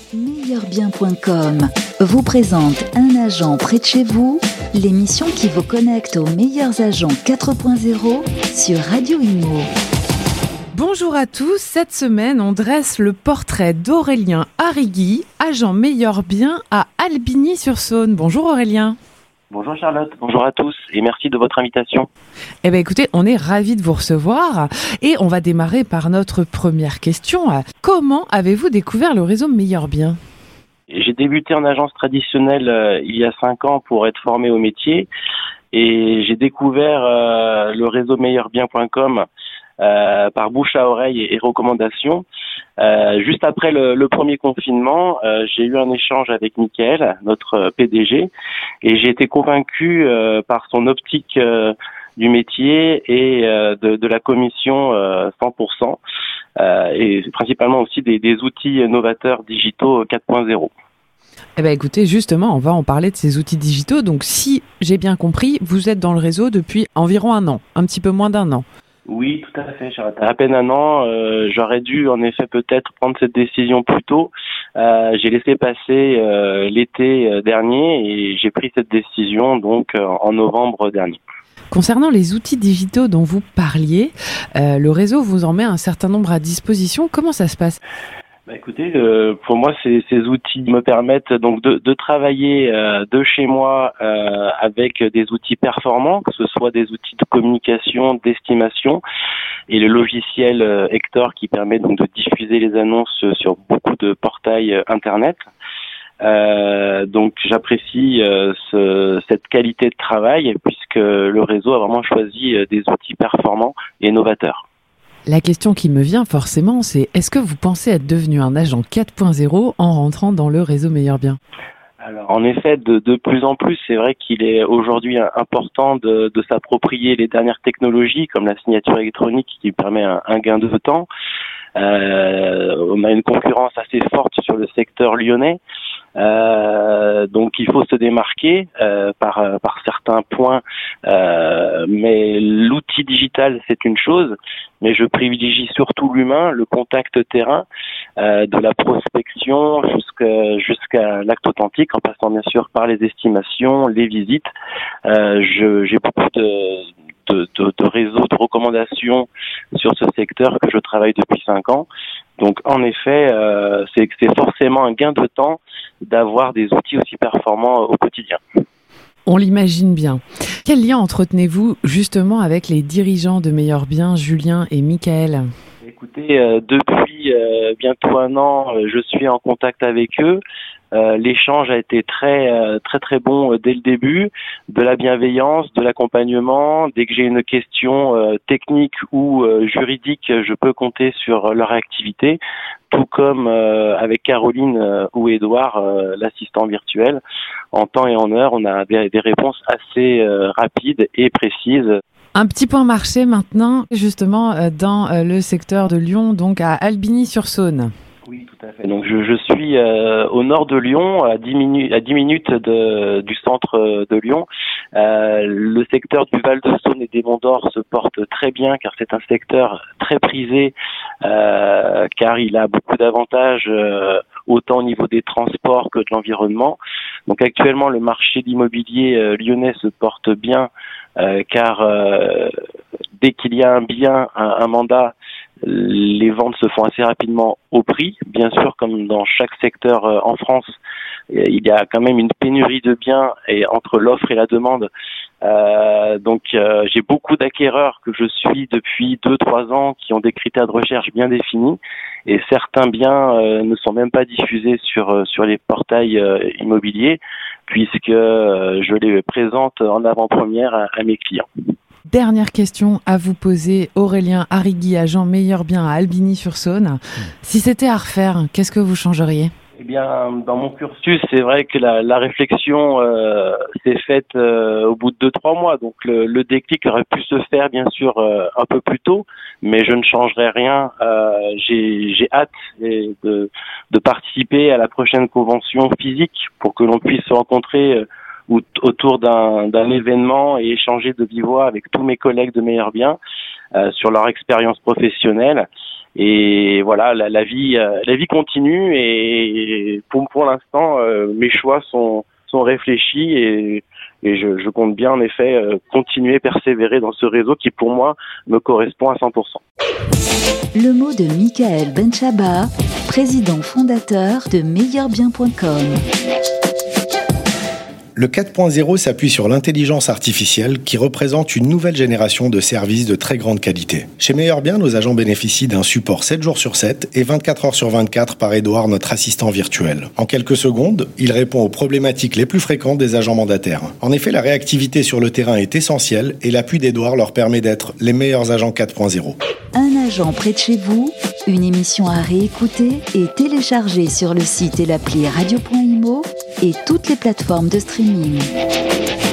Meilleurbien.com vous présente Un agent près de chez vous, l'émission qui vous connecte aux meilleurs agents 4.0 sur Radio Imo. Bonjour à tous, cette semaine on dresse le portrait d'Aurélien Arrigui, agent Meilleurbien à Albigny-sur-Saône. Bonjour Aurélien. Bonjour Charlotte, bonjour à tous et merci de votre invitation. Eh bien écoutez, on est ravis de vous recevoir et on va démarrer par notre première question. Comment avez-vous découvert le réseau Meilleurbien ? J'ai débuté en agence traditionnelle il y a 5 ans pour être formé au métier et j'ai découvert le réseau meilleurbien.com par bouche à oreille et recommandations. Juste après le premier confinement, j'ai eu un échange avec Mickaël, notre PDG, et j'ai été convaincu par son optique du métier et de la commission 100%, et principalement aussi des outils novateurs digitaux 4.0. Eh bien écoutez, justement, on va en parler de ces outils digitaux. Donc si j'ai bien compris, vous êtes dans le réseau depuis environ un an, un petit peu moins d'un an. Oui, tout à fait, Charlotte. À peine un an, j'aurais dû en effet peut-être prendre cette décision plus tôt. J'ai laissé passer l'été dernier et j'ai pris cette décision donc en novembre dernier. Concernant les outils digitaux dont vous parliez, le réseau vous en met un certain nombre à disposition. Comment ça se passe ? Écoutez, pour moi, ces outils me permettent donc de travailler de chez moi avec des outils performants, que ce soit des outils de communication, d'estimation, et le logiciel Hector qui permet donc de diffuser les annonces sur beaucoup de portails internet. Donc j'apprécie cette qualité de travail puisque le réseau a vraiment choisi des outils performants et novateurs. La question qui me vient forcément, c'est est-ce que vous pensez être devenu un agent 4.0 en rentrant dans le réseau Meilleurbien ? Alors en effet, de plus en plus, c'est vrai qu'il est aujourd'hui important de s'approprier les dernières technologies comme la signature électronique qui permet un gain de temps. On a une concurrence assez forte sur le secteur lyonnais. Donc il faut se démarquer par certains points, mais l'outil digital c'est une chose, mais je privilégie surtout l'humain, le contact terrain, de la prospection jusqu'à l'acte authentique, en passant bien sûr par les estimations, les visites. J'ai beaucoup de réseaux de recommandations sur ce secteur que je travaille depuis 5 ans. Donc en effet, c'est forcément un gain de temps d'avoir des outils aussi performants au quotidien. On l'imagine bien. Quel lien entretenez-vous justement avec les dirigeants de Meilleurbien, Julien et Mickaël ? Écoutez, depuis bientôt un an, je suis en contact avec eux. L'échange a été très bon dès le début, de la bienveillance, de l'accompagnement. Dès que j'ai une question technique ou juridique, je peux compter sur leur activité, tout comme avec Caroline ou Édouard, l'assistant virtuel. En temps et en heure, on a des réponses assez rapides et précises. Un petit point marché maintenant, justement, dans le secteur de Lyon, donc à Albigny-sur-Saône. Oui, tout à fait. Donc je suis au nord de Lyon, à 10 minutes du centre de Lyon. Le secteur du Val-de-Saône et des Monts d'Or se porte très bien car c'est un secteur très prisé, car il a beaucoup d'avantages autant au niveau des transports que de l'environnement. Donc actuellement le marché de l'immobilier lyonnais se porte bien car dès qu'il y a un bien, un mandat, les ventes se font assez rapidement au prix. Bien sûr, comme dans chaque secteur en France, il y a quand même une pénurie de biens et entre l'offre et la demande. Donc j'ai beaucoup d'acquéreurs que je suis depuis 2-3 ans qui ont des critères de recherche bien définis et certains biens ne sont même pas diffusés sur les portails immobiliers puisque je les présente en avant-première à mes clients. Dernière question à vous poser, Aurélien Arrigui, agent Meilleurbien à Albigny-sur-Saône. Si c'était à refaire, qu'est-ce que vous changeriez ? Eh bien, dans mon cursus, c'est vrai que la réflexion s'est faite au bout de 2-3 mois. Donc le déclic aurait pu se faire, bien sûr, un peu plus tôt, mais je ne changerai rien. J'ai hâte de participer à la prochaine convention physique pour que l'on puisse se rencontrer autour d'un événement et échanger de vive voix avec tous mes collègues de Meilleurbien sur leur expérience professionnelle. Et voilà, la vie continue et pour l'instant, mes choix sont réfléchis et je compte bien en effet continuer, persévérer dans ce réseau qui pour moi me correspond à 100%. Le mot de Michael Benchaba, président fondateur de meilleurbien.com. Le 4.0 s'appuie sur l'intelligence artificielle qui représente une nouvelle génération de services de très grande qualité. Chez Meilleur Bien, nos agents bénéficient d'un support 7 jours sur 7 et 24 heures sur 24 par Edouard, notre assistant virtuel. En quelques secondes, il répond aux problématiques les plus fréquentes des agents mandataires. En effet, la réactivité sur le terrain est essentielle et l'appui d'Edouard leur permet d'être les meilleurs agents 4.0. Un agent près de chez vous, une émission à réécouter et télécharger sur le site et l'appli radio.imo et toutes les plateformes de streaming.